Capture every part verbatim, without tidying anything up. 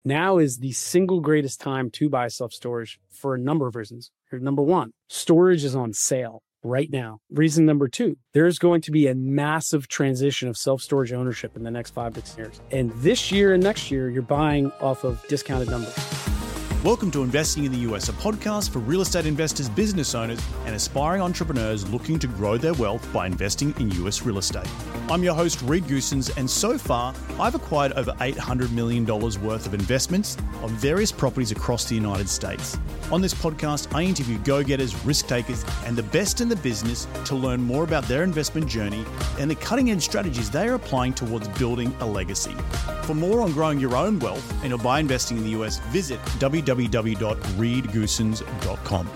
now is the single greatest time to buy self-storage for a number of reasons. Here's number one, storage is on sale right now. Reason number two, there's going to be a massive transition of self-storage ownership in the next five to ten years. And this year and next year, you're buying off of discounted numbers. Welcome to Investing in the U S, a podcast for real estate investors, business owners, and aspiring entrepreneurs looking to grow their wealth by investing in U S real estate. I'm your host, Reed Goossens, and so far, I've acquired over eight hundred million dollars worth of investments on various properties across the United States. On this podcast, I interview go-getters, risk-takers, and the best in the business to learn more about their investment journey and the cutting-edge strategies they are applying towards building a legacy. For more on growing your own wealth and by investing in the U S, visit w w w dot reed goossens dot com.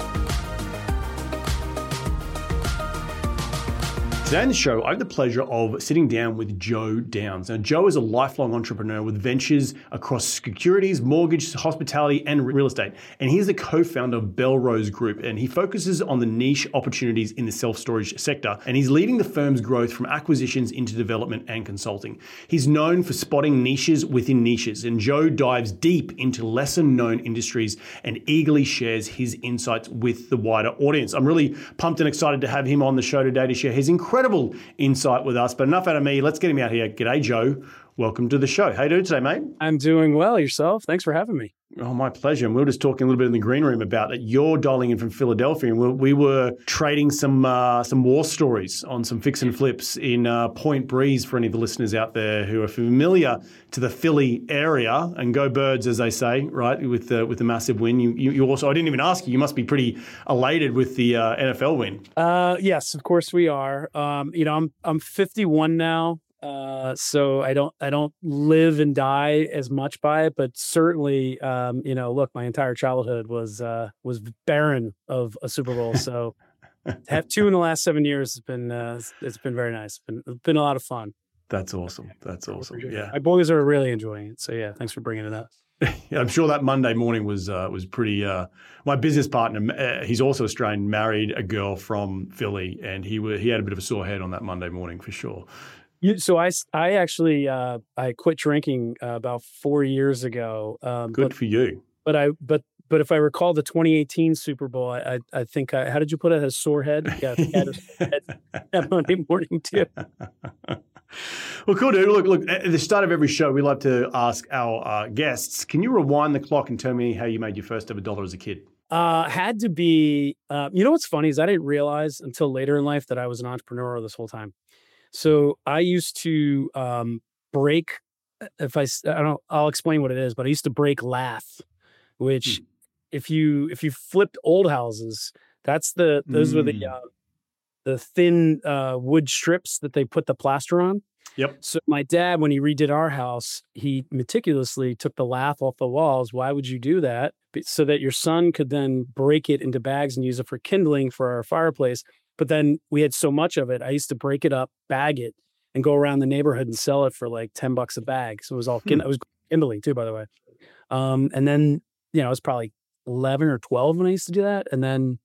Today on the show, I have the pleasure of sitting down with Joe Downs. Now, Joe is a lifelong entrepreneur with ventures across securities, mortgage, hospitality, and real estate. And he's the co-founder of Belrose Group, and he focuses on the niche opportunities in the self-storage sector. And he's leading the firm's growth from acquisitions into development and consulting. He's known for spotting niches within niches, and Joe dives deep into lesser-known industries and eagerly shares his insights with the wider audience. I'm really pumped and excited to have him on the show today to share his incredible Incredible insight with us, but enough out of me. Let's get him out here. G'day, Joe. Welcome to the show. How you doing today, mate? I'm doing well. Yourself? Thanks for having me. Oh, my pleasure. And we were just talking a little bit in the green room about that. You're dialing in from Philadelphia, and we, we were trading some uh, some war stories on some fix and flips in uh, Point Breeze for any of the listeners out there who are familiar to the Philly area. And go Birds, as they say, right? With the with the massive win. You, you you also I didn't even ask you. You must be pretty elated with the uh, N F L win. Uh, yes, of course we are. Um, you know, I'm I'm fifty-one now. Uh, so I don't, I don't live and die as much by it, but certainly, um, you know, look, my entire childhood was, uh, was barren of a Super Bowl. So to have two in the last seven years has been, uh, it's been very nice. It's been, it's been a lot of fun. That's awesome. That's awesome. Yeah. My boys are really enjoying it. So yeah, thanks for bringing it up. Yeah, I'm sure that Monday morning was uh, was pretty. Uh, my business partner, uh, he's also Australian, married a girl from Philly, and he w- he had a bit of a sore head on that Monday morning for sure. You, so I, I actually uh, I quit drinking uh, about four years ago. Um, Good but, for you. But I but but if I recall the twenty eighteen Super Bowl, I I, I think I, how did you put it? A sore head? Yeah, I think I had a sore head that Monday morning too. Well, cool, dude. Look, look. At the start of every show, we like to ask our uh, guests: can you rewind the clock and tell me how you made your first ever dollar as a kid? Uh, had to be. Uh, you know what's funny is I didn't realize until later in life that I was an entrepreneur this whole time. So I used to um, break, if I, I don't, I'll explain what it is, but I used to break lath, which mm. if you, if you flipped old houses, that's the, those mm. were the, uh, the thin uh, wood strips that they put the plaster on. Yep. So my dad, when he redid our house, he meticulously took the lath off the walls. Why would you do that? So that your son could then break it into bags and use it for kindling for our fireplace. But then we had so much of it, I used to break it up, bag it, and go around the neighborhood and sell it for like ten bucks a bag. So it was all, hmm. it was kindling too, by the way. Um, and then, you know, I was probably eleven or twelve when I used to do that. And then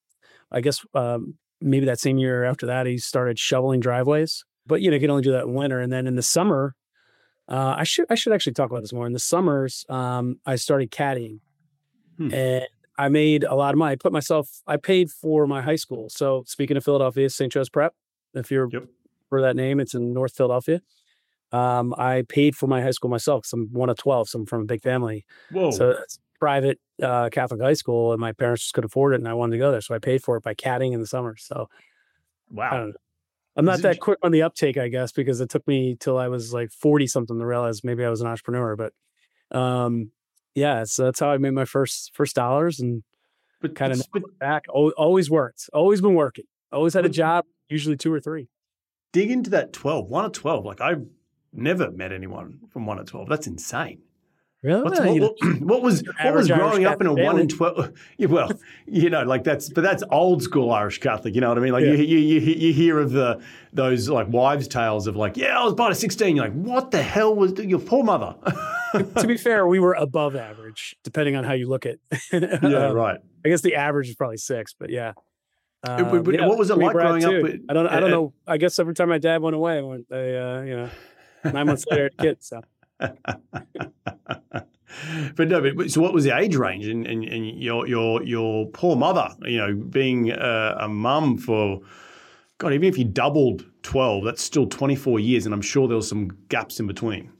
I guess um, maybe that same year after that, he started shoveling driveways. But, you know, you can only do that in winter. And then in the summer, uh, I should I should actually talk about this more. In the summers, um, I started caddying. Hmm. And I made a lot of money. I put myself, I paid for my high school. So speaking of Philadelphia, Saint Joe's Prep, if you're yep. for that name, it's in North Philadelphia. Um, I paid for my high school myself. So I'm one of twelve. So I'm from a big family. Whoa. So it's private uh, Catholic high school, and my parents just could afford it, and I wanted to go there. So I paid for it by caddying in the summer. So wow. I don't know. I'm not that quick on the uptake, I guess, because it took me till I was like forty something to realize maybe I was an entrepreneur. But um, yeah, so that's how I made my first first dollars, and but kind of back. Always worked. Always been working. Always had a job, usually two or three. Dig into that twelve, one of twelve. Like I've never met anyone from one of twelve. That's insane. Really? What's, what, what, what was what was growing up in a one in twelve? Yeah, well, you know, like that's but that's old school Irish Catholic. You know what I mean? Like yeah. you, you you you hear of the those like wives' tales of like, yeah, I was born at sixteen. You're like, what the hell was your poor mother? To be fair, we were above average, depending on how you look at. Yeah, um, right. I guess the average is probably six, but yeah. Uh, but, but yeah what was it like growing too. up? With, I don't. I don't uh, know. I guess every time my dad went away, I went. They, uh, you know, nine months later, I had a kid. So. but no, but so what was the age range? And, and, and your your your poor mother, you know, being a, a mum for, God, even if you doubled twelve, that's still twenty-four years. And I'm sure there was some gaps in between.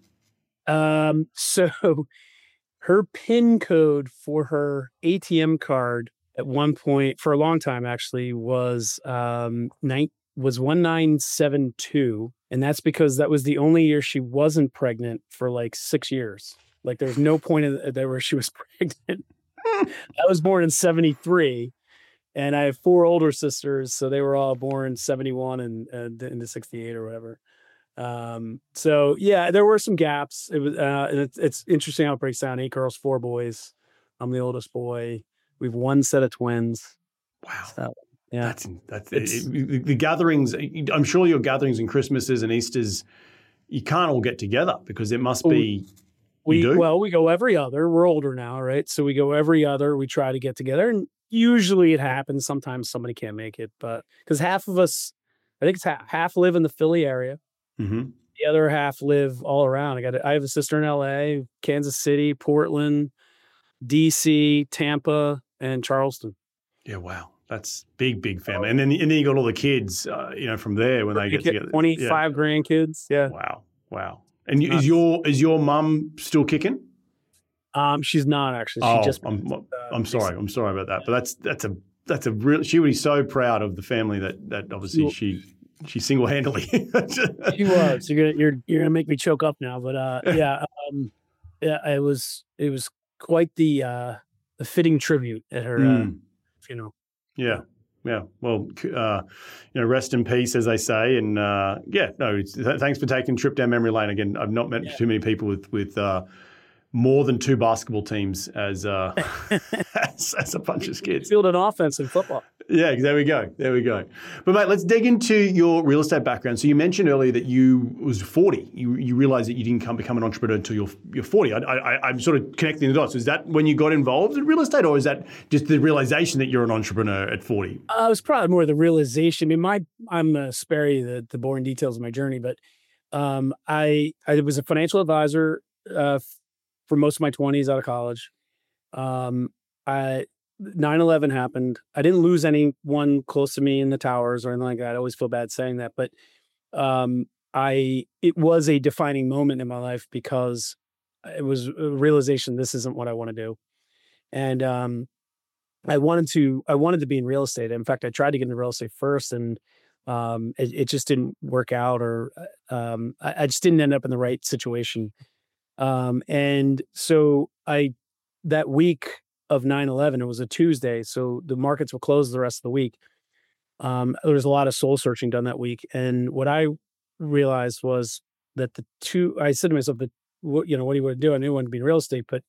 Um, so her PIN code for her A T M card at one point, for a long time actually, was um nine, was one nine seven two. And that's because that was the only year she wasn't pregnant for like six years. Like there's no point in there where she was pregnant. I was born in seventy-three. And I have four older sisters, so they were all born seventy-one and, and into sixty-eight or whatever. Um, so yeah, there were some gaps. It was, uh, and it's, it's interesting how it breaks down. Eight girls, four boys. I'm the oldest boy. We've one set of twins. Wow. So, yeah, that's that's it, it, the gatherings. I'm sure your gatherings and Christmases and Easters, you can't all get together because it must be. We well, we go every other. We're older now, right? So we go every other. We try to get together, and usually it happens. Sometimes somebody can't make it, but because half of us, I think it's half, half live in the Philly area. Mm-hmm. The other half live all around. I got. I have a sister in L A, Kansas City, Portland, D C, Tampa, and Charleston. Yeah, wow, that's big, big family. And then and then you got all the kids, uh, you know, from there when they get together. twenty-five yeah. grandkids. Yeah. Wow, wow. And is your is your mum still kicking? Um, she's not actually. She oh, just. I'm uh, I'm sorry. I'm sorry about that. But that's that's a that's a real. She would be so proud of the family that that obviously she she single handedly. She was. You're gonna you're you're gonna make me choke up now. But uh, yeah, um, yeah, it was it was quite the uh the fitting tribute at her mm. uh, funeral. Yeah. Yeah, well, uh, you know, rest in peace, as they say, and uh, yeah, no, it's, th- thanks for taking a trip down memory lane again. I've not met yeah. too many people with with uh, more than two basketball teams as uh, as, as a bunch of kids. Field and offense in football. Yeah, there we go, there we go. But mate, let's dig into your real estate background. So you mentioned earlier that you was forty. You you realized that you didn't come become an entrepreneur until you're you're forty. I, I, I'm sort of connecting the dots. Is that when you got involved in real estate, or is that just the realization that you're an entrepreneur at forty? Uh, it was probably more the realization. I mean, my I'm uh, spare you the the boring details of my journey, but um, I I was a financial advisor uh, for most of my twenties out of college. Um, I. nine eleven happened. I didn't lose anyone close to me in the towers or anything like that. I always feel bad saying that, but um, I it was a defining moment in my life because it was a realization this isn't what I want to do, and um, I wanted to I wanted to be in real estate. In fact, I tried to get into real estate first, and um, it, it just didn't work out, or um, I, I just didn't end up in the right situation. Um, and so I that week of nine eleven, it was a Tuesday, so the markets were closed the rest of the week. Um, there was a lot of soul searching done that week, and what I realized was that the two. I said to myself, "That what you know, what do you want to do?" I knew I wanted to be in real estate, but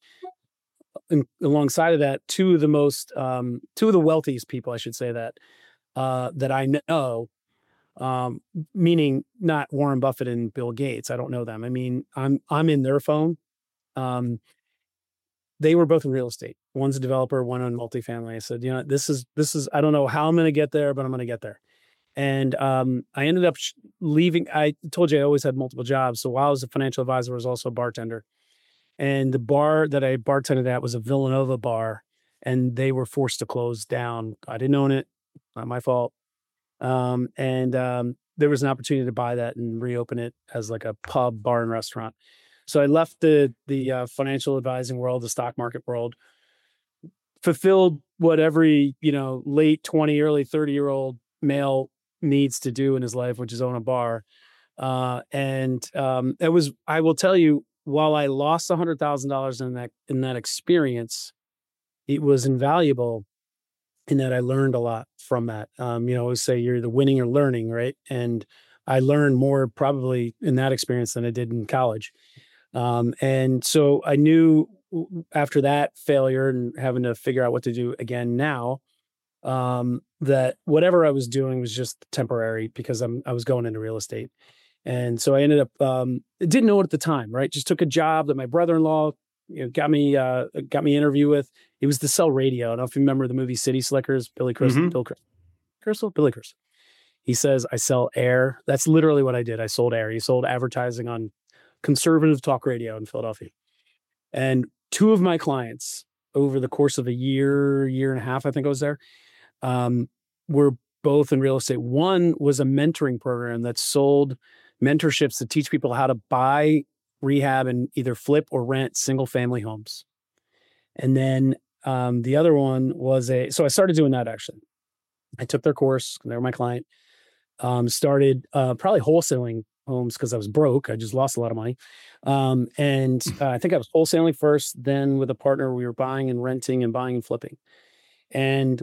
in, alongside of that, two of the most, um, two of the wealthiest people, I should say that, uh, that I know, um, meaning not Warren Buffett and Bill Gates. I don't know them. I mean, I'm I'm in their phone. Um, They were both in real estate. One's a developer, one on multifamily. I said, you know, this is, this is, I don't know how I'm going to get there, but I'm going to get there. And um, I ended up sh- leaving. I told you I always had multiple jobs. So while I was a financial advisor, I was also a bartender. And the bar that I bartended at was a Villanova bar, and they were forced to close down. I didn't own it. Not my fault. Um, and um, there was an opportunity to buy that and reopen it as like a pub, bar, and restaurant. So I left the the uh, financial advising world, the stock market world, fulfilled what every, you know, late twenty, early thirty year old male needs to do in his life, which is own a bar. Uh, and um, it was, I will tell you, while I lost a hundred thousand dollars in that in that experience, it was invaluable in that I learned a lot from that. Um, you know, I always say you're the winning or learning, right? And I learned more probably in that experience than I did in college. Um, and so I knew after that failure and having to figure out what to do again now, um, that whatever I was doing was just temporary because I'm, I was going into real estate. And so I ended up, um, didn't know it at the time, right? Just took a job that my brother-in-law, you know, got me, uh, got me interview with. It was to sell radio. I don't know if you remember the movie City Slickers, Billy Crystal, mm-hmm. Bill Crystal, Crystal, Billy Crystal. He says, I sell air. That's literally what I did. I sold air. He sold advertising on conservative talk radio in Philadelphia. And two of my clients over the course of a year, year and a half, I think I was there, um, were both in real estate. One was a mentoring program that sold mentorships to teach people how to buy, rehab, and either flip or rent single family homes. And then um, the other one was a, so I started doing that actually. I took their course, they were my client, um, started uh, probably wholesaling homes because I was broke. I just lost a lot of money. Um, and uh, I think I was wholesaling first, then with a partner, we were buying and renting and buying and flipping. And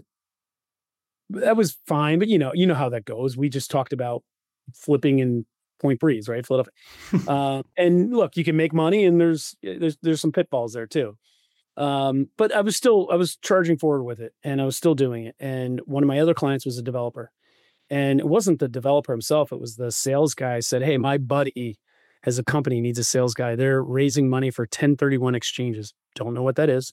that was fine, but you know, you know how that goes. We just talked about flipping in Point Breeze, right? Philadelphia. uh, and look, you can make money, and there's there's there's some pitfalls there too. Um, but I was still I was charging forward with it, and I was still doing it. And one of my other clients was a developer, and it wasn't the developer himself; it was the sales guy. Said, "Hey, my buddy has a company, needs a sales guy. They're raising money for ten thirty-one exchanges. Don't know what that is."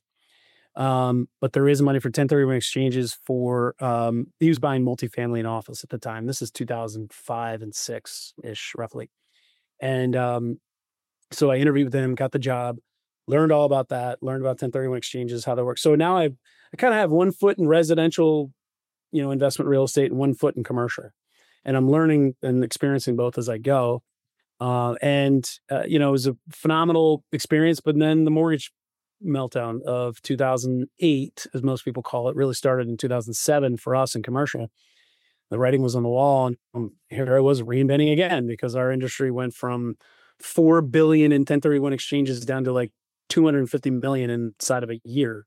Um, but there is money for ten thirty-one exchanges for, um, he was buying multifamily and office at the time. This is two thousand five and six ish roughly. And, um, so I interviewed with him, got the job, learned all about that, learned about ten thirty-one exchanges, how they work. So now I, I kind of have one foot in residential, you know, investment real estate and one foot in commercial, and I'm learning and experiencing both as I go. Uh, and, uh, you know, it was a phenomenal experience, but then the mortgage meltdown of two thousand eight, as most people call it, really started in two thousand seven for us in commercial. The writing was on the wall, and um, here I was reinventing again because our industry went from four billion in ten thirty-one exchanges down to like two hundred fifty million inside of a year.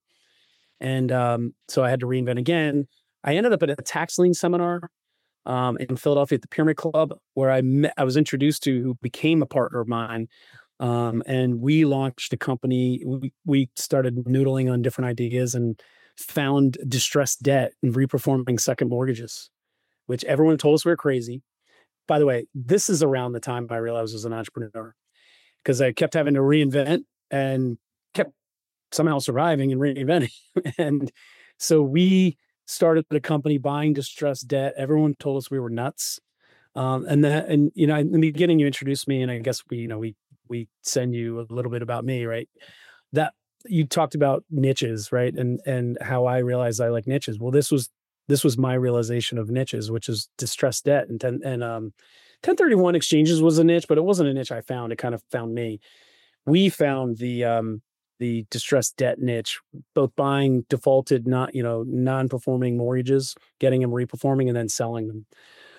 And um, so I had to reinvent again. I ended up at a tax lien seminar um, in Philadelphia at the Pyramid Club, where I met, I was introduced to who became a partner of mine. Um, and we launched a company. We, we started noodling on different ideas and found distressed debt and reperforming second mortgages, which everyone told us we were crazy. By the way, this is around the time I realized I was an entrepreneur because I kept having to reinvent and kept somehow surviving and reinventing. And so we started a company buying distressed debt. Everyone told us we were nuts. Um, and that, and, you know, in the beginning you introduced me, and I guess we, you know, we, we send you a little bit about me, right? That you talked about niches, right? And, and how I realized I like niches. Well, this was, this was my realization of niches, which is distressed debt. And, ten, and, um, ten thirty-one exchanges was a niche, but it wasn't a niche I found. It kind of found me. We found the, um, the distressed debt niche, both buying defaulted, not, you know, non-performing mortgages, getting them reperforming and then selling them,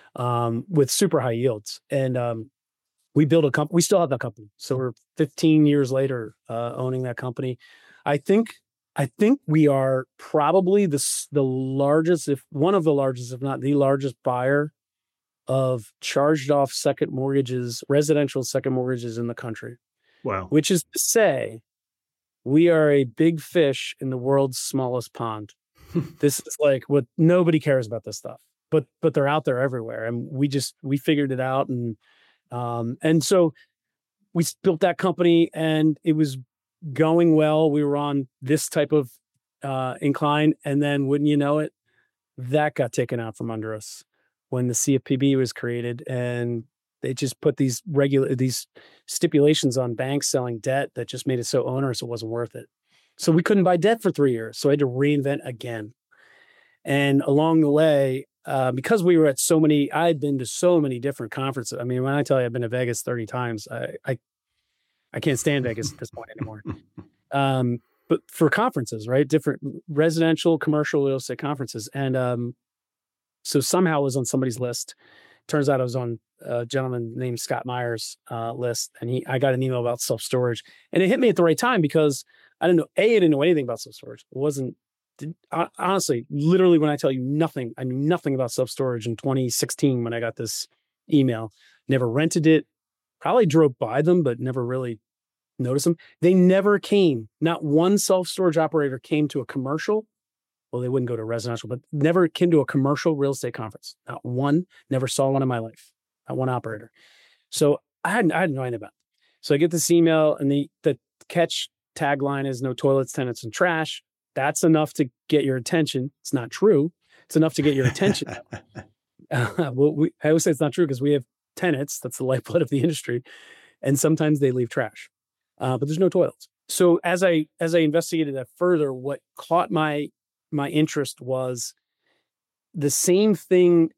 um, with super high yields. And, um, we built a company. We still have that company. So we're fifteen years later, uh, owning that company. I think, I think we are probably the, the largest, if one of the largest, if not the largest buyer of charged off second mortgages, residential second mortgages in the country. Wow. Which is to say, we are a big fish in the world's smallest pond. This is like what nobody cares about this stuff, but, but they're out there everywhere. And we just, we figured it out. And, um, and so we built that company and it was going well. We were on this type of, uh, incline. And then wouldn't you know it, that got taken out from under us when the C F P B was created, and they just put these regular, these stipulations on banks selling debt that just made it so onerous, it wasn't worth it. So we couldn't buy debt for three years. So I had to reinvent again. And along the way, uh, because we were at so many, I'd been to so many different conferences. I mean, when I tell you I've been to Vegas thirty times, I, I, I can't stand Vegas at this point anymore. Um, but for conferences, right? Different residential, commercial real estate conferences. And, um, so somehow I was on somebody's list. Turns out I was on a gentleman named Scott Meyer's uh, list, and he, I got an email about self-storage, and it hit me at the right time because I didn't know, A, I didn't know anything about self-storage. It wasn't, did, honestly, literally when I tell you nothing, I knew nothing about self-storage in twenty sixteen when I got this email. Never rented it, probably drove by them, but never really noticed them. They never came. Not one self-storage operator came to a commercial. Well, they wouldn't go to residential, but never came to a commercial real estate conference. Not one, never saw one in my life. Not one operator. So I had, I had no idea about it. So I get this email, and the, the catch tagline is no toilets, tenants, and trash. That's enough to get your attention. It's not true. It's enough to get your attention. uh, well, we, I always say it's not true because we have tenants. That's the lifeblood of the industry. And sometimes they leave trash, uh, but there's no toilets. So as I as I investigated that further, what caught my my interest was the same thing,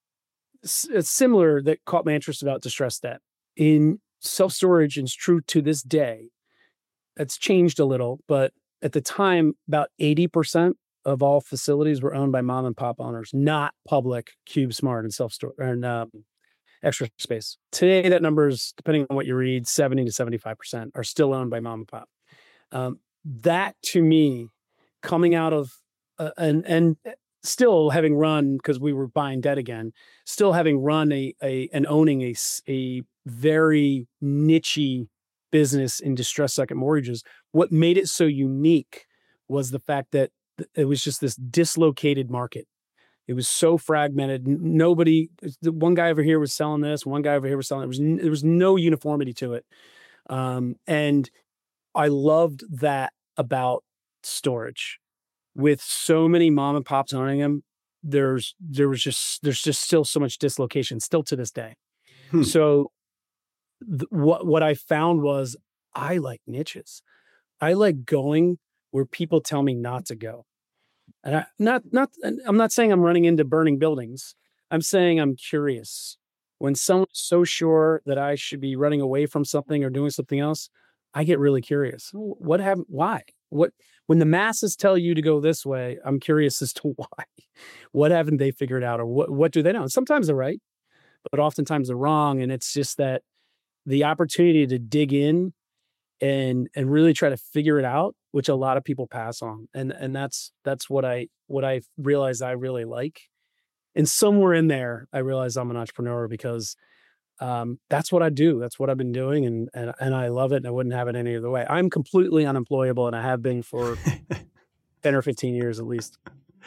s- uh, similar that caught my interest about distressed debt in self storage. And it's true to this day. It's changed a little, but at the time, about eighty percent of all facilities were owned by mom and pop owners, not public CubeSmart and self store and um, Extra Space. Today, that number is, depending on what you read, seventy to seventy-five percent are still owned by mom and pop. Um, that to me, coming out of uh, and and still having run, because we were buying debt again, still having run a a and owning a s- a very nichey business in distressed second mortgages. What made it so unique was the fact that th- it was just this dislocated market. It was so fragmented. N- Nobody, the one guy over here was selling this, one guy over here was selling. It was n- there was no uniformity to it, um, and I loved that about storage. With so many mom and pops owning them, there's there was just there's just still so much dislocation still to this day. Hmm. So th- what what I found was I like niches. I like going where people tell me not to go. And I not not and I'm not saying I'm running into burning buildings. I'm saying I'm curious. When someone's so sure that I should be running away from something or doing something else, I get really curious. "Wh- What happened? Why? What when the masses tell you to go this way, I'm curious as to why. What haven't they figured out or what what do they know? And sometimes they're right, but oftentimes they're wrong. And it's just that the opportunity to dig in and and really try to figure it out, which a lot of people pass on. And and that's that's what I what I realized I really like. And somewhere in there, I realized I'm an entrepreneur because um, that's what I do. That's what I've been doing, and and and I love it. And I wouldn't have it any other way. I'm completely unemployable, and I have been for ten or fifteen years at least.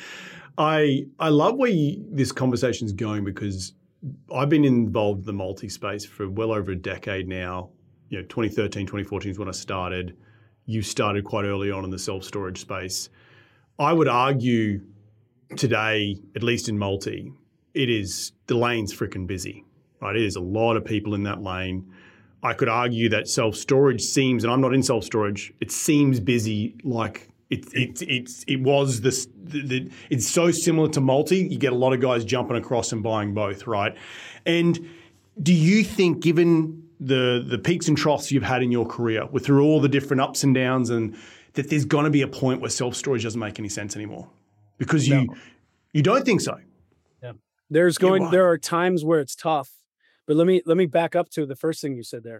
I I love where you, this conversation's going because I've been involved in the multi space for well over a decade now. You know, twenty thirteen, twenty fourteen is when I started. You started quite early on in the self-storage space. I would argue today, at least in multi, it is the lane's freaking busy, right? It is a lot of people in that lane. I could argue that self-storage seems, and I'm not in self-storage, it seems busy like it, it, it, it was this, the, the, it's so similar to multi, you get a lot of guys jumping across and buying both, right? And do you think, given the the peaks and troughs you've had in your career, with through all the different ups and downs, and that there's going to be a point where self-storage doesn't make any sense anymore? Because you No. you don't think so. Yeah. There's Yeah, going right. there are times where it's tough. But let me let me back up to the first thing you said there.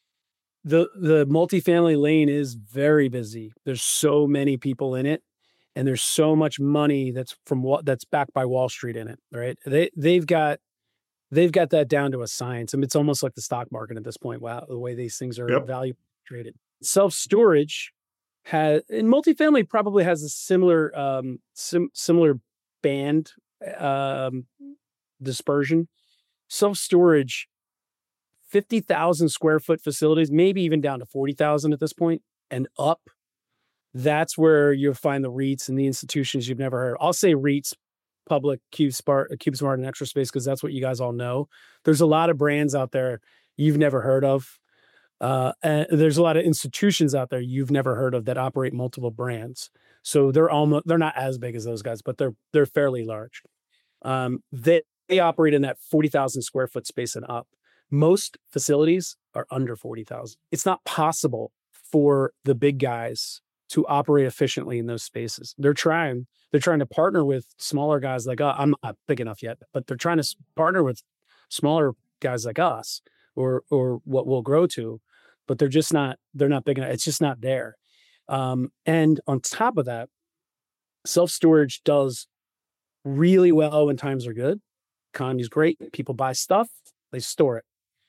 The the multifamily lane is very busy. There's so many people in it, and there's so much money that's from what that's backed by Wall Street in it, right? They they've got they've got that down to a science. I mean, it's almost like the stock market at this point. Wow, the way these things are Yep. value traded. Self-storage has, and multifamily probably has a similar um sim, similar band um dispersion. Self-storage, fifty thousand square foot facilities, maybe even down to forty thousand at this point and up. That's where you'll find the REITs and the institutions you've never heard. I'll say REITs, public, CubeSmart, CubeSmart and Extra Space, because that's what you guys all know. There's a lot of brands out there you've never heard of. Uh, and there's a lot of institutions out there you've never heard of that operate multiple brands. So they're almost they're not as big as those guys, but they're they're fairly large. Um, they, they operate in that forty thousand square foot space and up. Most facilities are under forty thousand. It's not possible for the big guys to operate efficiently in those spaces. They're trying. They're trying to partner with smaller guys like us. I'm not big enough yet, but they're trying to partner with smaller guys like us, or or what we'll grow to. But they're just not. They're not big enough. It's just not there. Um, and on top of that, self storage does really well when times are good. Economy's great. People buy stuff. They store it.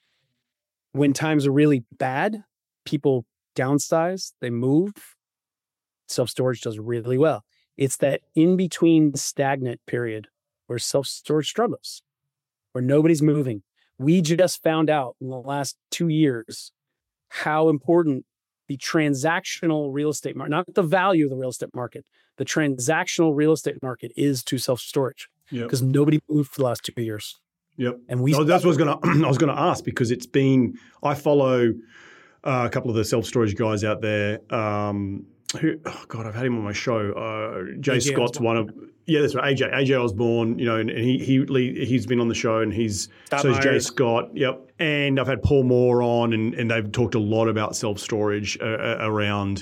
When times are really bad, people downsize, they move. Self-storage does really well. It's that in-between stagnant period where self-storage struggles, where nobody's moving. We just found out in the last two years how important the transactional real estate market, not the value of the real estate market, the transactional real estate market is to self-storage, Yep. because nobody moved for the last two years. Yep. And we No, that's what I was going to I was going to ask, because it's been, I follow uh, a couple of the self-storage guys out there. Um, who, oh God, I've had him on my show. Uh, Jay A J Scott's Osborne. one of, yeah, that's right. A J, A J Osborne, you know, and, and he, he, he's been on the show, and he's, Scott so is Jay Myers. Scott. Yep. And I've had Paul Moore on, and, and they've talked a lot about self-storage uh, around,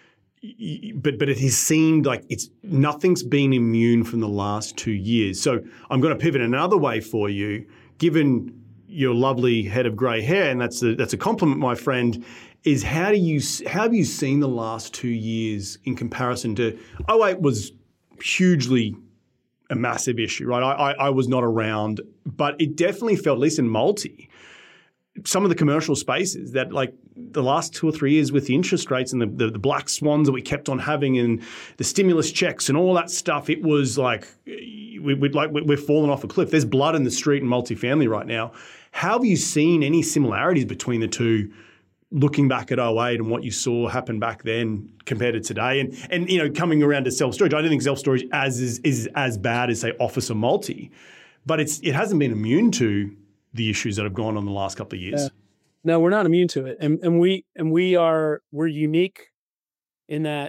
but, but it has seemed like it's, nothing's been immune from the last two years. So I'm going to pivot another way for you, given your lovely head of grey hair, and that's a, that's a compliment, my friend, is how do you how have you seen the last two years in comparison to oh eight was hugely a massive issue, right? I, I, I was not around, but it definitely felt, at least in multi, some of the commercial spaces that like the last two or three years with the interest rates and the, the, the black swans that we kept on having and the stimulus checks and all that stuff, it was like we, we'd like we're falling off a cliff. There's blood in the street in multifamily right now. How have you seen any similarities between the two, looking back at oh eight and what you saw happen back then compared to today? And, and you know, coming around to self-storage, I don't think self-storage as is, is as bad as, say, office or multi, but it's it hasn't been immune to the issues that have gone on the last couple of years. Yeah. No, we're not immune to it. And and we and we are we're unique in that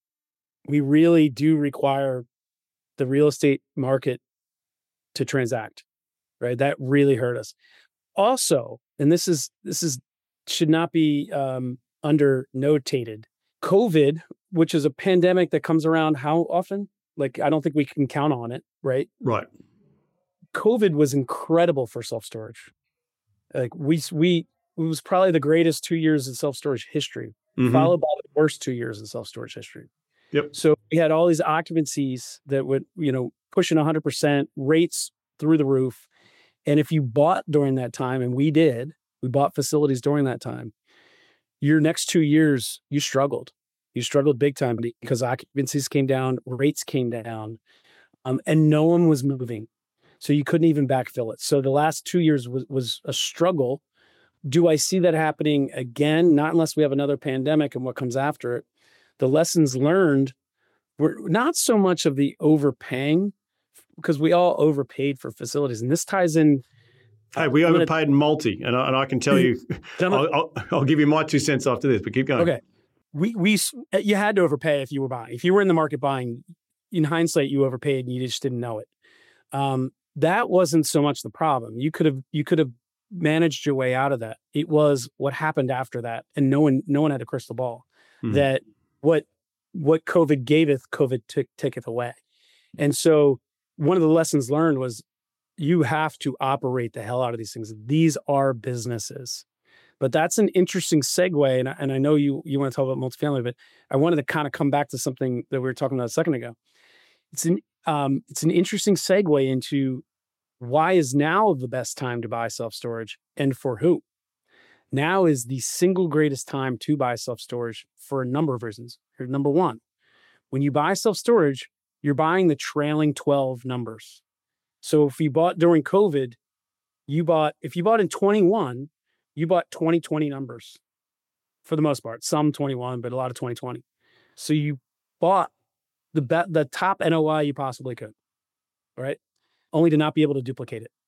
we really do require the real estate market to transact, right? That really hurt us. Also, and this is this is should not be um, undernotated. COVID, which is a pandemic that comes around how often? Like, I don't think we can count on it, right? Right. COVID was incredible for self-storage. Like we we it was probably the greatest two years in self-storage history, Mm-hmm. followed by the worst two years in self-storage history. Yep. So we had all these occupancies that would, you know, pushing one hundred percent, rates through the roof. And if you bought during that time, and we did, we bought facilities during that time, your next two years, you struggled. You struggled big time because occupancies came down, rates came down, um, and no one was moving. So you couldn't even backfill it. So the last two years was, was a struggle. Do I see that happening again? Not unless we have another pandemic and what comes after it. The lessons learned were not so much of the overpaying, because we all overpaid for facilities. And this ties in. Hey, we I'm overpaid gonna, in multi, and I, and I can tell you, gonna, I'll, I'll, I'll give you my two cents after this, but keep going. Okay. We, we, you had to overpay if you were buying. If you were in the market buying, in hindsight, you overpaid and you just didn't know it. Um, that wasn't so much the problem. You could have, you could have managed your way out of that. It was what happened after that. And no one, no one had a crystal ball mm-hmm. that what, what COVID gaveth, COVID t- taketh away. And so one of the lessons learned was you have to operate the hell out of these things. These are businesses. But that's an interesting segue. And I, and I know you, you want to talk about multifamily, but I wanted to kind of come back to something that we were talking about a second ago. It's an, um, it's an interesting segue into why is now the best time to buy self-storage and for who? Now is the single greatest time to buy self-storage for a number of reasons. Here's number one. When you buy self-storage, you're buying the trailing twelve numbers. So if you bought during COVID, you bought, if you bought in twenty-one, you bought twenty twenty numbers for the most part, some twenty-one, but a lot of twenty twenty. So you bought the be- the top N O I you possibly could, right? Only to not be able to duplicate it.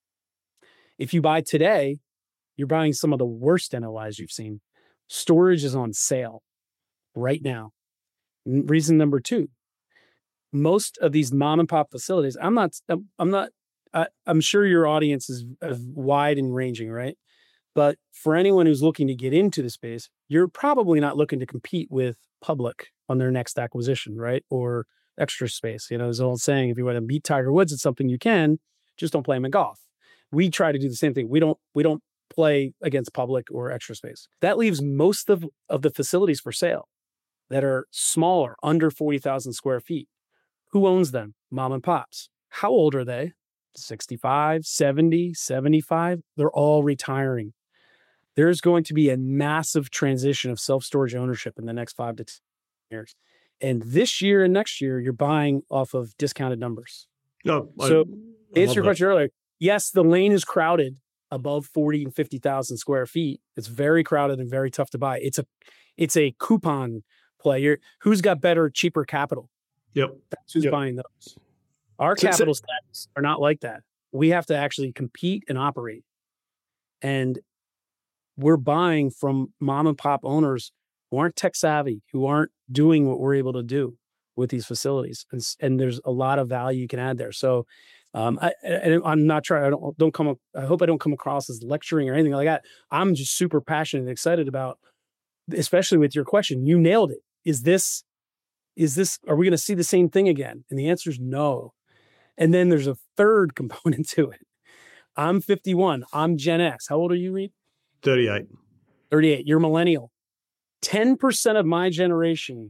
If you buy today, you're buying some of the worst N O Is you've seen. Storage is on sale right now. Reason number two, most of these mom and pop facilities, I'm not, I'm not, I, I'm sure your audience is, is wide and ranging, right? But for anyone who's looking to get into the space, you're probably not looking to compete with Public on their next acquisition, right? Or Extra Space. You know, there's an old saying, if you want to beat Tiger Woods at something, you can, just don't play him in golf. We try to do the same thing. We don't, we don't play against Public or Extra Space. That leaves most of, of the facilities for sale that are smaller, under forty thousand square feet. Who owns them? Mom and pops. How old are they? sixty-five, seventy, seventy-five. They're all retiring. There's going to be a massive transition of self-storage ownership in the next five to ten years. And this year and next year, you're buying off of discounted numbers. No, so I, I answer your question earlier. Yes, the lane is crowded above forty and fifty thousand square feet. It's very crowded and very tough to buy. It's a, it's a coupon play. You're, who's got better, cheaper capital? Yep. That's who's yep. buying those. Our so, capital so, stats are not like that. We have to actually compete and operate. And we're buying from mom and pop owners who aren't tech savvy, who aren't doing what we're able to do with these facilities. And, and there's a lot of value you can add there. So um, I, I, I'm not trying, I don't, don't come up, I hope I don't come across as lecturing or anything like that. I'm just super passionate and excited about, especially with your question, you nailed it. Is this, is this, are we going to see the same thing again? And the answer is no. And then there's a third component to it. I'm fifty-one. I'm Gen X. How old are you, Reed? thirty-eight. thirty-eight. You're millennial. ten percent of my generation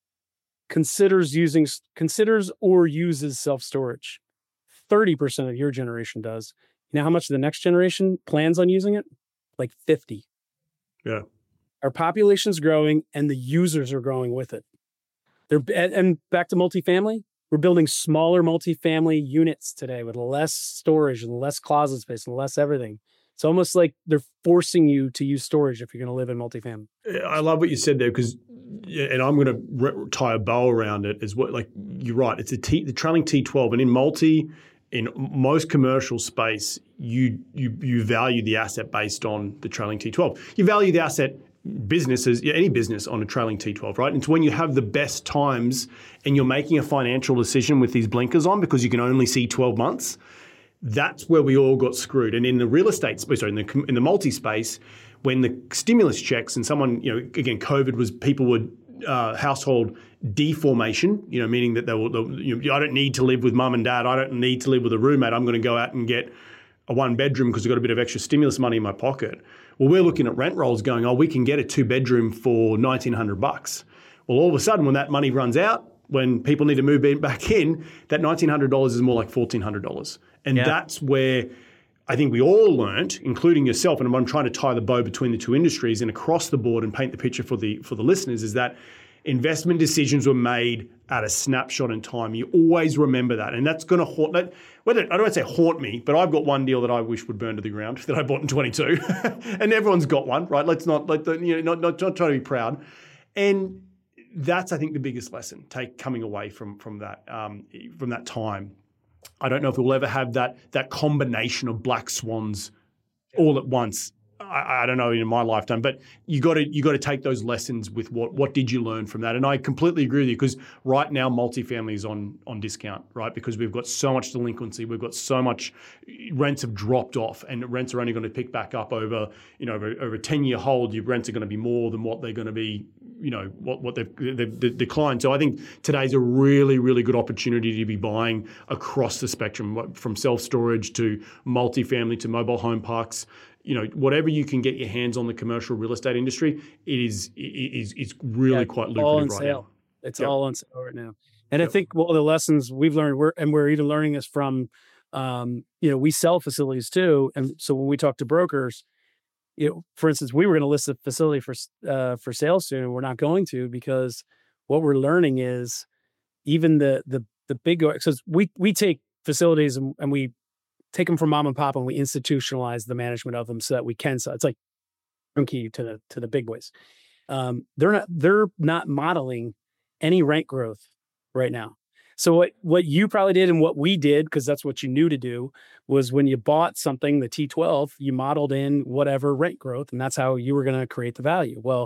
considers using, considers or uses self-storage. thirty percent of your generation does. You know how much the next generation plans on using it? Like fifty. Yeah. Our population's growing and the users are growing with it. They're, and back to multifamily, we're building smaller multifamily units today with less storage and less closet space and less everything. It's almost like they're forcing you to use storage if you're going to live in multifamily. I love what you said there because, and I'm going to re- tie a bow around it as well. Like you're right, it's a T, the trailing T twelve, and in multi, in most commercial space, you you you value the asset based on the trailing T twelve. You value the asset. Businesses, any business on a trailing T twelve, right? It's when you have the best times and you're making a financial decision with these blinkers on because you can only see twelve months. That's where we all got screwed. And in the real estate space, sorry, in the in the multi space, when the stimulus checks and someone, you know, again, COVID was people were uh, household deformation, you know, meaning that they will, you know, I don't need to live with mum and dad. I don't need to live with a roommate. I'm going to go out and get a one bedroom because I've got a bit of extra stimulus money in my pocket. Well, we're looking at rent rolls going, oh, we can get a two bedroom for nineteen hundred bucks. Well, all of a sudden when that money runs out, when people need to move in, back in, that nineteen hundred dollars is more like fourteen hundred dollars. And yeah. That's where I think we all learned, including yourself, and I'm trying to tie the bow between the two industries and across the board and paint the picture for the for the listeners, is that investment decisions were made at a snapshot in time. You always remember that. And that's going to haunt that. Whether, I don't want to say haunt me, but I've got one deal that I wish would burn to the ground that I bought in twenty-two. And everyone's got one, right? Let's not, like the, you know, not, not, not try to be proud. And that's, I think, the biggest lesson take coming away from, from that, um, from that time. I don't know if we'll ever have that, that combination of black swans all at once. I, I don't know in my lifetime, but you got to you got to take those lessons with what what did you learn from that? And I completely agree with you because right now multifamily is on on discount, right? Because we've got so much delinquency, we've got so much rents have dropped off, and rents are only going to pick back up over you know over, over a ten year hold. Your rents are going to be more than what they're going to be, you know what what they've, they've, they've declined. So I think today's a really really good opportunity to be buying across the spectrum, from self storage to multifamily to mobile home parks. You know, whatever you can get your hands on the commercial real estate industry, it is it is it's really yeah, quite lucrative right sale. now. It's yep. all on sale right now. And yep. I think one of the lessons we've learned, we're, and we're even learning this from, um, you know, we sell facilities too. And so when we talk to brokers, you know, for instance, we were going to list a facility for uh, for sale soon, and we're not going to, because what we're learning is even the the the big, because we we take facilities and, and we take them from mom and pop and we institutionalize the management of them so that we can sell. It's like turnkey to the to the big boys. Um, they're not they're not modeling any rent growth right now. So what what you probably did and what we did, because that's what you knew to do, was when you bought something, the T twelve, you modeled in whatever rent growth, and that's how you were going to create the value. Well,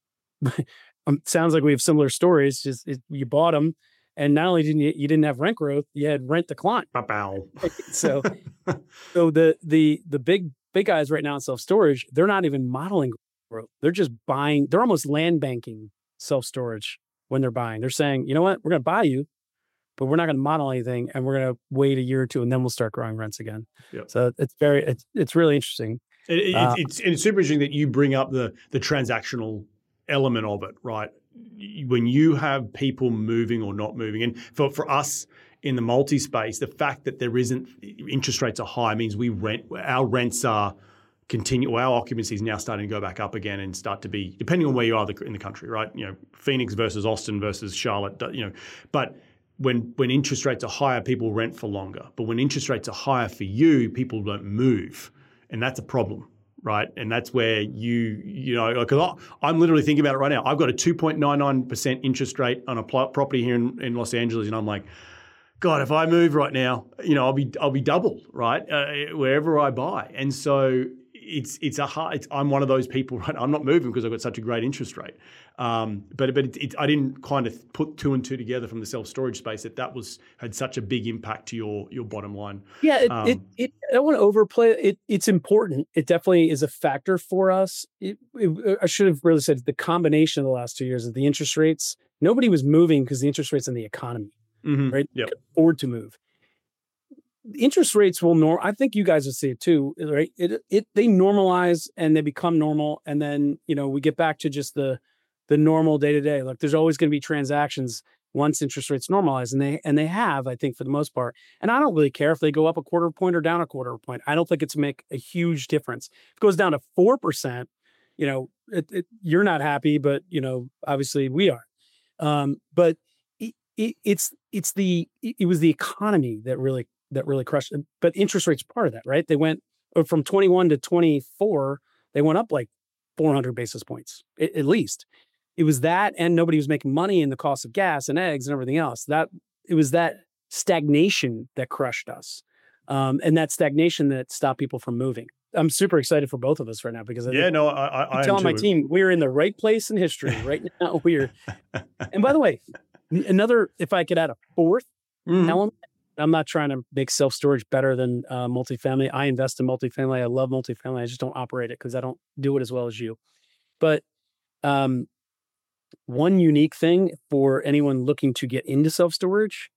um, sounds like we have similar stories. Just it, you bought them. And not only didn't you, you didn't have rent growth, you had rent decline. Bow. so, so the the the big big guys right now in self storage, they're not even modeling growth. They're just buying. They're almost land banking self storage when they're buying. They're saying, you know what, we're going to buy you, but we're not going to model anything, and we're going to wait a year or two, and then we'll start growing rents again. Yep. So it's very it's it's really interesting. It, it, uh, it's it's super interesting that you bring up the the transactional element of it, right? When you have people moving or not moving, and for, for us in the multi space, the fact that there isn't interest rates are high means we rent our rents are continue. Our occupancy is now starting to go back up again and start to be, depending on where you are in the country, right? You know, Phoenix versus Austin versus Charlotte, you know, but when when interest rates are higher, people rent for longer. But when interest rates are higher for you, people don't move, and that's a problem. Right. And that's where you, you know, because I'm literally thinking about it right now. I've got a two point nine nine percent interest rate on a pl- property here in, in Los Angeles. And I'm like, God, if I move right now, you know, I'll be, I'll be double, right? Uh, wherever I buy. And so it's it's a hard. It's, I'm one of those people. Right, I'm not moving because I've got such a great interest rate. Um, but but it, it, I didn't kind of put two and two together from the self storage space that that was had such a big impact to your your bottom line. Yeah, it, um, it, it I don't want to overplay it. It's important. It definitely is a factor for us. It, it, I should have really said the combination of the last two years of the interest rates. Nobody was moving because the interest rates in the economy, mm-hmm, right? Yep. Could afford to move. Interest rates will norm. I think you guys will see it too, right? It it they normalize and they become normal, and then you know we get back to just the the normal day to day. Like there's always going to be transactions once interest rates normalize, and they and they have, I think, for the most part. And I don't really care if they go up a quarter point or down a quarter point. I don't think it's make a huge difference. If it goes down to four percent, you know, it, it, you're not happy, but you know, obviously we are. Um, but it, it, it's it's the it, it was the economy that really. that really crushed it. But interest rates are part of that, right? They went from twenty-one to twenty-four, they went up like four hundred basis points, at, at least. It was that, and nobody was making money in the cost of gas and eggs and everything else. That it was that stagnation that crushed us. Um, and that stagnation that stopped people from moving. I'm super excited for both of us right now because I yeah, no, I, I, I'm telling my team we're in the right place in history right now. We're, and by the way, another, if I could add a fourth mm-hmm. element, I'm not trying to make self-storage better than uh, multifamily. I invest in multifamily. I love multifamily. I just don't operate it because I don't do it as well as you. But um, one unique thing for anyone looking to get into self-storage,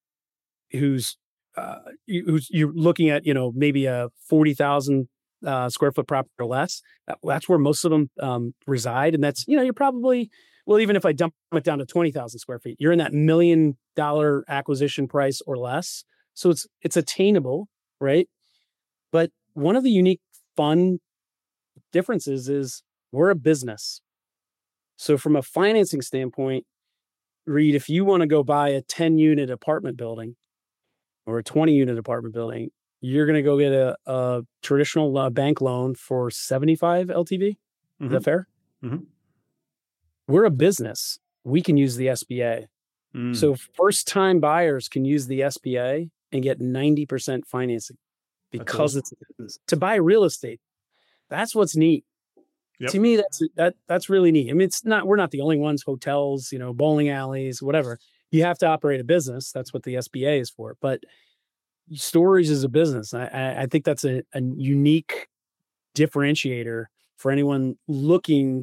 who's uh, who's you're looking at, you know, maybe a forty thousand uh, square foot property or less. That, that's where most of them um, reside, and that's you know you're probably. Well, even if I dump it down to twenty thousand square feet, you're in that million dollar acquisition price or less. So it's it's attainable, right? But one of the unique fun differences is we're a business. So from a financing standpoint, Reed, if you want to go buy a ten unit apartment building or a twenty unit apartment building, you're going to go get a, a traditional uh, bank loan for seventy-five L T V. Mm-hmm. Is that fair? Mm-hmm. We're a business. We can use the S B A. Mm. So first-time buyers can use the S B A and get ninety percent financing because awesome. It's a business. To buy real estate. That's what's neat. Yep. To me, that's that that's really neat. I mean, it's not we're not the only ones. Hotels, you know, bowling alleys, whatever. You have to operate a business. That's what the S B A is for. But storage is a business. I, I think that's a, a unique differentiator for anyone looking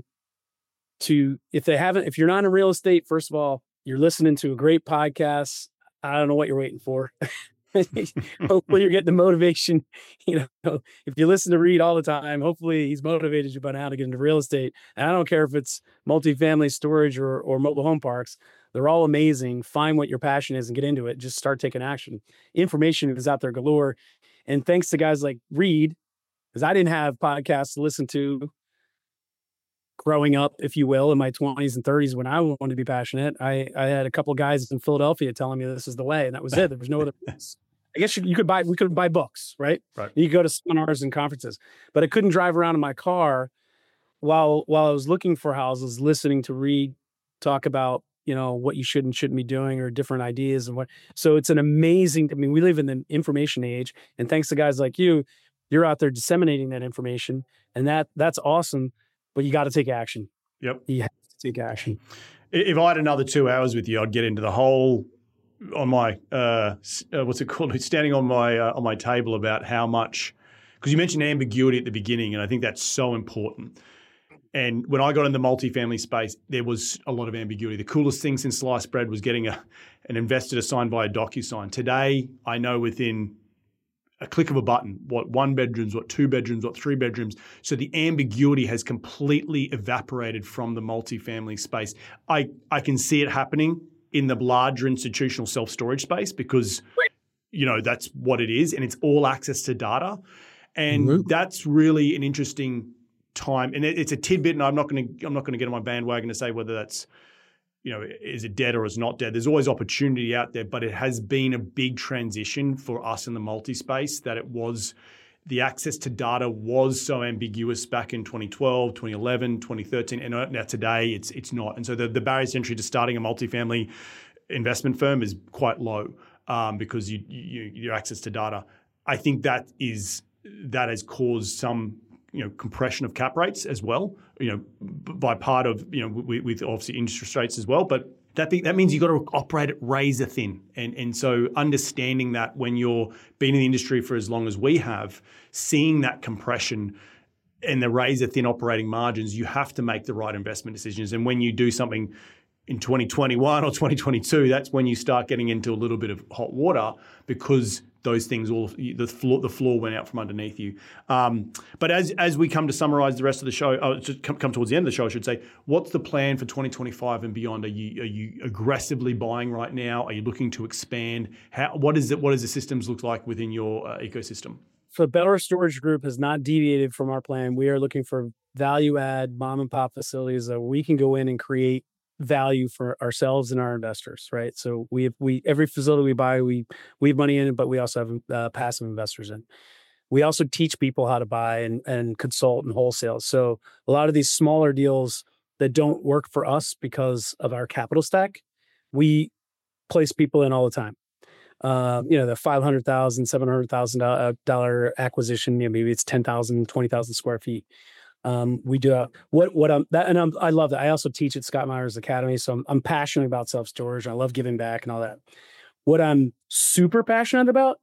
to, if they haven't, if you're not in real estate, first of all, you're listening to a great podcast. I don't know what you're waiting for. Hopefully you're getting the motivation. You know, if you listen to Reed all the time, hopefully he's motivated you by now to get into real estate. And I don't care if it's multifamily storage or, or mobile home parks. They're all amazing. Find what your passion is and get into it. Just start taking action. Information is out there galore. And thanks to guys like Reed, because I didn't have podcasts to listen to growing up, if you will, in my twenties and thirties when I wanted to be passionate. I, I had a couple of guys in Philadelphia telling me this is the way, and that was it. There was no other place. I guess you, you could buy, we could buy books, right? Right. You could go to seminars and conferences, but I couldn't drive around in my car while while I was looking for houses, listening to Reed talk about, you know, what you should and shouldn't be doing or different ideas and what. So it's an amazing, I mean, we live in the information age, and thanks to guys like you, you're out there disseminating that information, and that that's awesome. But you got to take action. Yep. You have to take action. If I had another two hours with you, I'd get into the whole on my uh, uh, what's it called? Standing on my uh, on my table about how much, because you mentioned ambiguity at the beginning, and I think that's so important. And when I got in the multifamily space, there was a lot of ambiguity. The coolest thing since sliced bread was getting a an investor to sign via DocuSign. Today, I know within a click of a button what one bedrooms, what two bedrooms, what three bedrooms. So the ambiguity has completely evaporated from the multifamily space. I, I can see it happening in the larger institutional self-storage space because, you know, that's what it is, and it's all access to data. And mm-hmm. that's really an interesting time. And it, it's a tidbit, and I'm not going to I'm not going to get on my bandwagon to say whether that's, you know, is it dead or is not dead? There's always opportunity out there, but it has been a big transition for us in the multi-space that it was, the access to data was so ambiguous back in twenty twelve, twenty eleven, twenty thirteen, and now today it's it's not. And so the, the barriers to entry to starting a multifamily investment firm is quite low um, because you, you your access to data. I think that is that has caused some you know, compression of cap rates as well, you know, by part of, you know, with, with obviously interest rates as well. But that be, that means you've got to operate it razor thin. And, and so understanding that when you're been in the industry for as long as we have, seeing that compression and the razor thin operating margins, you have to make the right investment decisions. And when you do something in twenty twenty-one or twenty twenty-two, that's when you start getting into a little bit of hot water, because those things all the floor the floor went out from underneath you. Um, but as as we come to summarize the rest of the show, oh, just come, come towards the end of the show, I should say, what's the plan for twenty twenty-five and beyond? Are you are you aggressively buying right now? Are you looking to expand? How what is it? What does the systems look like within your uh, ecosystem? So Beller Storage Group has not deviated from our plan. We are looking for value add mom and pop facilities that we can go in and create value for ourselves and our investors, right? So we have, we every facility we buy, we we have money in it, but we also have uh, passive investors in. We also teach people how to buy and and consult and wholesale. So a lot of these smaller deals that don't work for us because of our capital stack, we place people in all the time. Uh, you know, the five hundred thousand dollars, seven hundred thousand dollars acquisition, you know, maybe it's ten thousand, twenty thousand square feet. Um, we do a, what, what I'm that, and I'm, I love that. I also teach at Scott Meyers Academy. So I'm, I'm passionate about self-storage. I love giving back and all that. What I'm super passionate about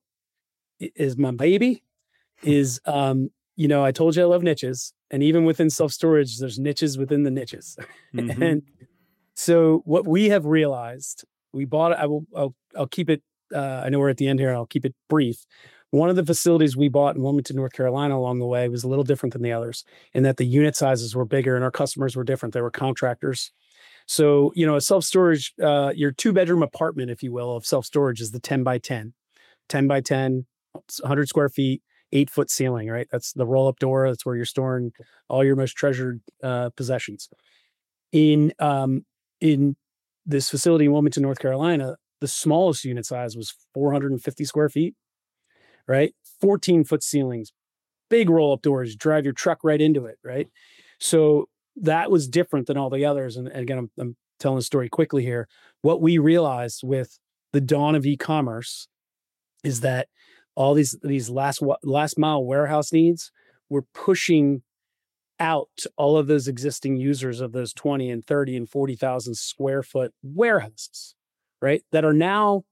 is my baby is, um, you know, I told you I love niches, and even within self-storage, there's niches within the niches. Mm-hmm. And so what we have realized, we bought it. I will, I'll, I'll keep it. Uh, I know we're at the end here. I'll keep it brief. One of the facilities we bought in Wilmington, North Carolina along the way was a little different than the others, in that the unit sizes were bigger and our customers were different. They were contractors. So, you know, a self-storage, uh, your two bedroom apartment, if you will, of self-storage is the ten by ten, ten by ten, one hundred square feet, eight foot ceiling, right? That's the roll up door. That's where you're storing all your most treasured uh, possessions. In, um, in this facility in Wilmington, North Carolina, the smallest unit size was four hundred fifty square feet. Right? fourteen foot ceilings, big roll up doors, drive your truck right into it. Right. So that was different than all the others. And, and again, I'm, I'm telling the story quickly here. What we realized with the dawn of e-commerce is that all these, these last, last mile warehouse needs were pushing out to all of those existing users of those twenty and thirty and forty thousand square foot warehouses, right? That are now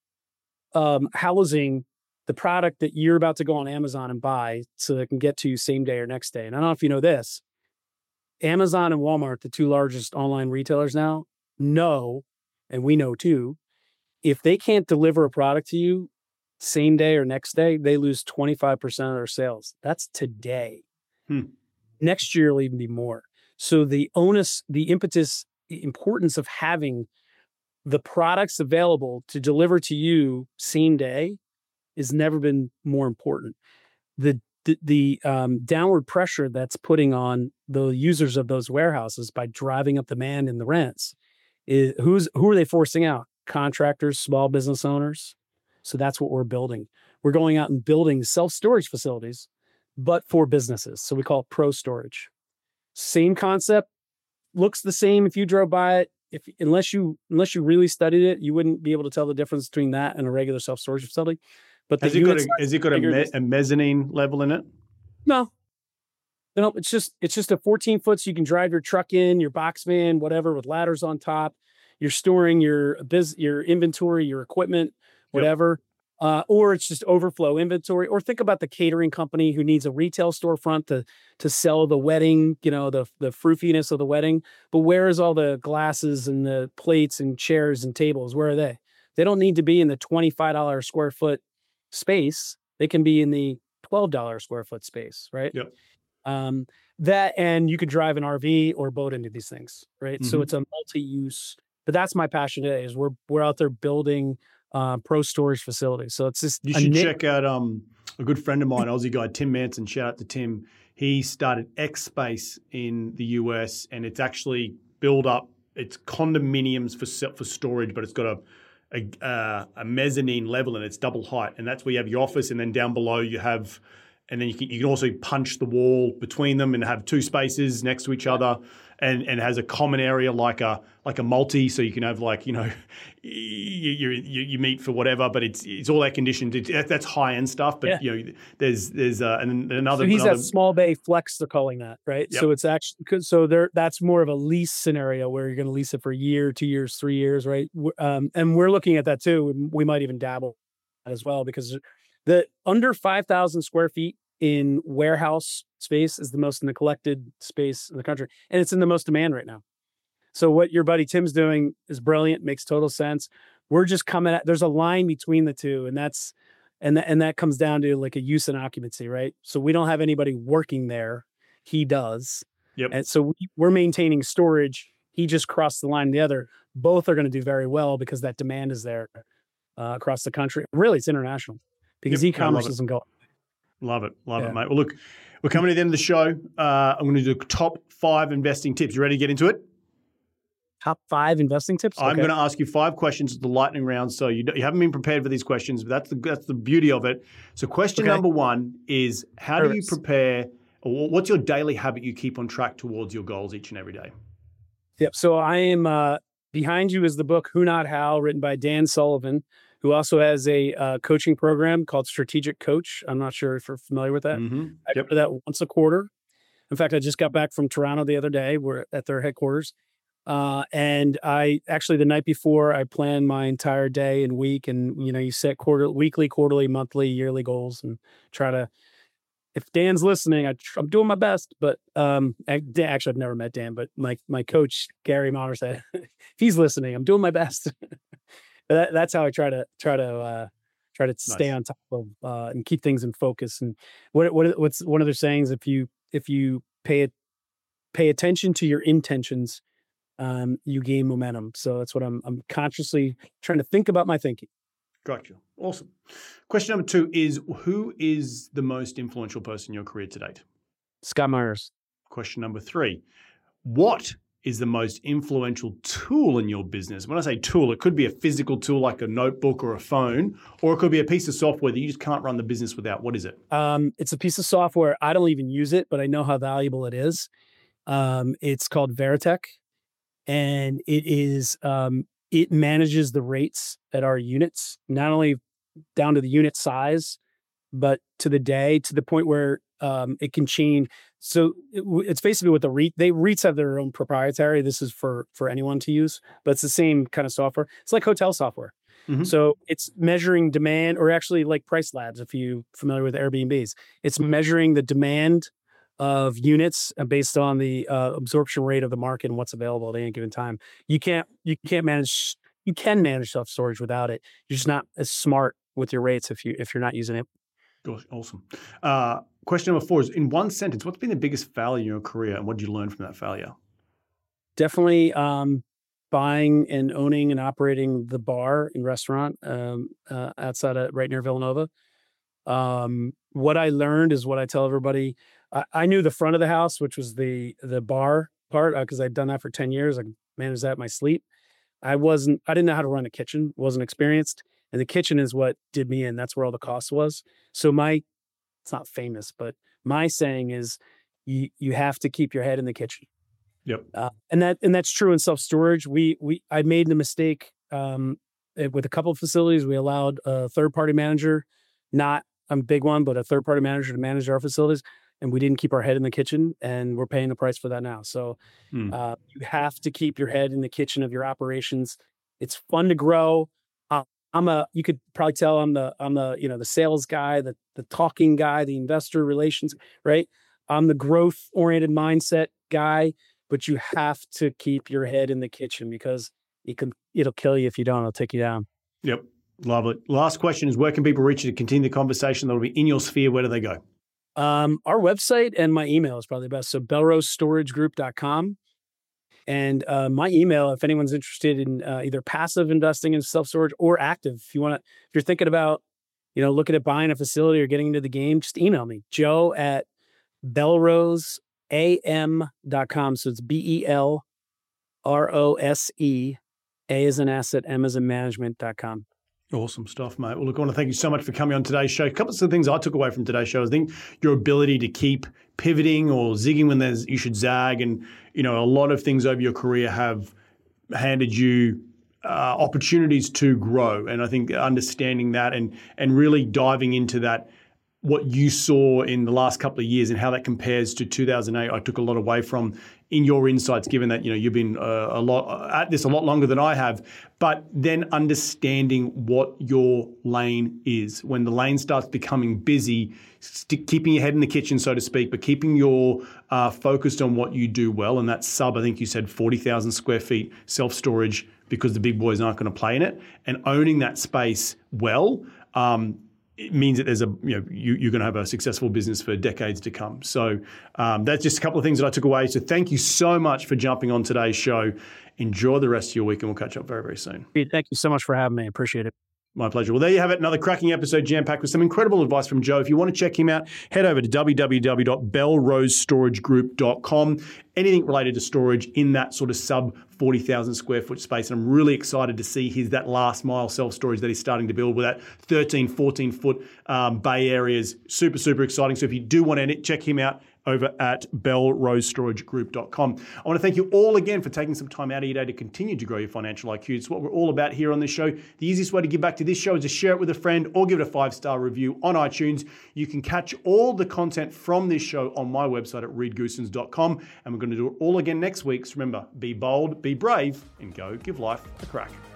um, housing the product that you're about to go on Amazon and buy so that it can get to you same day or next day. And I don't know if you know this, Amazon and Walmart, the two largest online retailers now, know, and we know too, if they can't deliver a product to you same day or next day, they lose twenty-five percent of their sales. That's today. Hmm. Next year will even be more. So the onus, the impetus, the importance of having the products available to deliver to you same day has never been more important. The the, the um, downward pressure that's putting on the users of those warehouses by driving up demand in the rents is who's who are they forcing out? Contractors, small business owners. So that's what we're building. We're going out and building self-storage facilities, but for businesses. So we call it pro storage. Same concept, looks the same if you drove by it. If unless you unless you really studied it, you wouldn't be able to tell the difference between that and a regular self-storage facility. But has it got a, has it got a, me, a mezzanine level in it? No, no. It's just it's just a fourteen foot, so you can drive your truck in, your box van, whatever, with ladders on top. You're storing your biz, your inventory, your equipment, whatever. Yep. Uh, or it's just overflow inventory. Or think about the catering company who needs a retail storefront to to sell the wedding, you know, the the froofiness of the wedding. But where is all the glasses and the plates and chairs and tables? Where are they? They don't need to be in the twenty-five dollars square foot space. They can be in the twelve dollars square foot space, right? Yep. Um, that, and you could drive an R V or boat into these things, right? Mm-hmm. So it's a multi-use. But that's my passion today. Is we're we're out there building Uh, pro storage facility. So it's just you should knit- check out um, a good friend of mine, Aussie guy Tim Manson. Shout out to Tim. He started X Space in the U S, and it's actually built up. It's condominiums for for storage, but it's got a a, uh, a mezzanine level and it's double height, and that's where you have your office, and then down below you have and then you can you can also punch the wall between them and have two spaces next to each other, and and has a common area like a like a multi, so you can have like you know you you, you meet for whatever, but it's it's all air conditioned. It, that's high end stuff, but yeah. you know there's there's uh, and another. So he's another, that small bay flex, they're calling that, right? Yep. So it's actually so there that's more of a lease scenario where you're going to lease it for a year, two years, three years, right? Um, and we're looking at that too. We might even dabble as well, because the under five thousand square feet in warehouse space is the most in the collected space in the country. And it's in the most demand right now. So what your buddy Tim's doing is brilliant, makes total sense. We're just coming at, there's a line between the two, and that's, and that, and that comes down to like a use and occupancy, right? So we don't have anybody working there. He does. Yep. And so we, we're maintaining storage. He just crossed the line the other. Both are going to do very well because that demand is there uh, across the country. Really, it's international because yep. e-commerce isn't going. Love it. Love yeah. it, mate. Well, look, we're coming to the end of the show. Uh, I'm going to do top five investing tips. You ready to get into it? Top five investing tips? I'm okay. going to ask you five questions, the lightning round. So you, you haven't been prepared for these questions, but that's the, that's the beauty of it. So question okay. number one is, how Nervous. do you prepare, or what's your daily habit you keep on track towards your goals each and every day? Yep. So I am, uh, behind you is the book Who Not How, written by Dan Sullivan, who also has a uh, coaching program called Strategic Coach. I'm not sure if you're familiar with that. Mm-hmm. I yep. do that once a quarter. In fact, I just got back from Toronto the other day. We're at their headquarters. Uh, and I actually, the night before, I plan my entire day and week. And, you know, you set quarter, weekly, quarterly, monthly, yearly goals and try to, if Dan's listening, I tr- I'm doing my best. But um, I, actually, I've never met Dan, but my, my coach, Gary Motter, said, if he's listening, I'm doing my best. That, that's how I try to try to uh, try to nice. stay on top of uh, and keep things in focus. And what what what's one of their sayings? If you if you pay it pay attention to your intentions, um, you gain momentum. So that's what I'm I'm consciously trying to think about my thinking. Gotcha. Awesome. Question number two is, who is the most influential person in your career to date? Scott Myers. Question number three, what is the most influential tool in your business? When I say tool, it could be a physical tool like a notebook or a phone, or it could be a piece of software that you just can't run the business without. What is it? Um, it's a piece of software. I don't even use it, but I know how valuable it is. Um, it's called Veritech, and it is um, it manages the rates at our units, not only down to the unit size, but to the day, to the point where um, it can change. So it, it's basically what the REIT, they REITs have their own proprietary. This is for, for anyone to use, but it's the same kind of software. It's like hotel software. Mm-hmm. So it's measuring demand, or actually like Price Labs, if you're familiar with Airbnbs, it's measuring the demand of units based on the uh, absorption rate of the market and what's available at any given time. You can't, you can't manage, you can manage self-storage without it. You're just not as smart with your rates if you, if you're not using it. Awesome. Uh, question number four is, in one sentence, what's been the biggest failure in your career, and what did you learn from that failure? Definitely um, buying and owning and operating the bar and restaurant um, uh, outside of right near Villanova. Um, what I learned is what I tell everybody. I, I knew the front of the house, which was the the bar part, because uh, I'd done that for ten years. I managed that in my sleep. I wasn't. I didn't know how to run a kitchen. Wasn't experienced. And the kitchen is what did me in. That's where all the cost was. So my, it's not famous, but my saying is, you you have to keep your head in the kitchen. Yep. Uh, and that and that's true in self storage. We we I made the mistake um, with a couple of facilities. We allowed a third party manager, not a big one, but a third party manager to manage our facilities, and we didn't keep our head in the kitchen, and we're paying the price for that now. So hmm. uh, you have to keep your head in the kitchen of your operations. It's fun to grow. I'm a, you could probably tell I'm the, I'm the, you know, the sales guy, the, the talking guy, the investor relations, right? I'm the growth oriented mindset guy, but you have to keep your head in the kitchen, because it can, it'll kill you if you don't. It'll take you down. Yep. Love it. Last question is, where can people reach you to continue the conversation that'll be in your sphere? Where do they go? Um, our website and my email is probably the best. So belrose storage group dot com. And uh, my email, if anyone's interested in uh, either passive investing in self-storage or active, if you want to, if you're thinking about, you know, looking at buying a facility or getting into the game, just email me, Joe at belrose a m dot com. So it's B E L R O S E, A as an asset, M as in management dot com. Awesome stuff, mate. Well, look, I want to thank you so much for coming on today's show. A couple of things I took away from today's show. I think your ability to keep pivoting or zigging when there's you should zag, and you know a lot of things over your career have handed you uh, opportunities to grow. And I think understanding that and and really diving into that, what you saw in the last couple of years and how that compares to two thousand eight, I took a lot away from in your insights, given that, you know, you've been uh, a lot at this a lot longer than I have, but then understanding what your lane is. When the lane starts becoming busy, st- keeping your head in the kitchen, so to speak, but keeping your uh, focused on what you do well. And that's sub, I think you said forty thousand square feet self-storage, because the big boys aren't going to play in it, and owning that space well, um, it means that there's a, you know, you, you're going to have a successful business for decades to come. So um, that's just a couple of things that I took away. So thank you so much for jumping on today's show. Enjoy the rest of your week, and we'll catch up very, very soon. Thank you so much for having me. Appreciate it. My pleasure. Well, there you have it. Another cracking episode jam-packed with some incredible advice from Joe. If you want to check him out, head over to w w w dot bell rose storage group dot com. Anything related to storage in that sort of sub forty thousand square foot space. And I'm really excited to see his that last mile self-storage that he's starting to build with that thirteen, fourteen foot um, bay areas. Super, super exciting. So if you do want to check him out, over at bell rose storage group dot com. I want to thank you all again for taking some time out of your day to continue to grow your financial I Q. It's what we're all about here on this show. The easiest way to give back to this show is to share it with a friend or give it a five-star review on iTunes. You can catch all the content from this show on my website at reed goosens dot com. And we're going to do it all again next week. So remember, be bold, be brave, and go give life a crack.